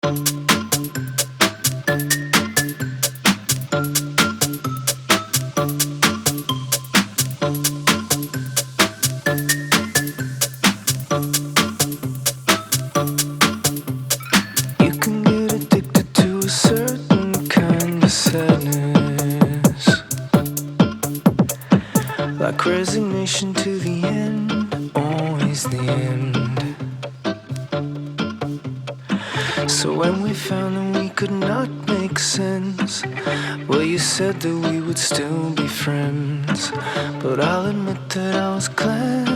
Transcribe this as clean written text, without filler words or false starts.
You can get addicted to a certain kind of sadness, like resignation to the end, always the end. So when we found that we could not make sense, well, you said that we would still be friends. But I'll admit that I was glad